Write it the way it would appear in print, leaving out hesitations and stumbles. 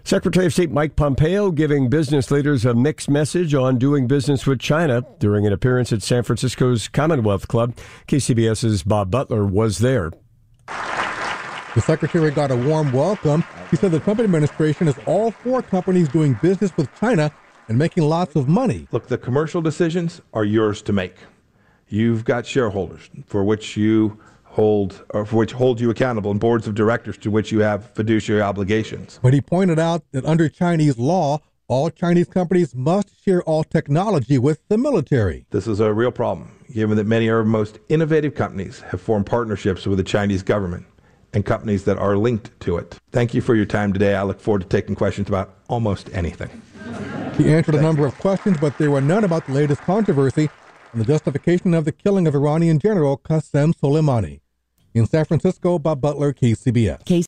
Secretary of State Mike Pompeo giving business leaders a mixed message on doing business with China during an appearance at San Francisco's Commonwealth Club. KCBS's Bob Butler was there. The secretary got a warm welcome. He said the Trump administration is all for companies doing business with China and making lots of money. Look, the commercial decisions are yours to make. You've got shareholders for which you hold you accountable, and boards of directors to which you have fiduciary obligations. But he pointed out that under Chinese law, all Chinese companies must share all technology with the military. This is a real problem, given that many of our most innovative companies have formed partnerships with the Chinese government and companies that are linked to it. Thank you for your time today. I look forward to taking questions about almost anything. He answered a number of questions, but there were none about the latest controversy and the justification of the killing of Iranian General Qasem Soleimani. In San Francisco, Bob Butler, KCBS.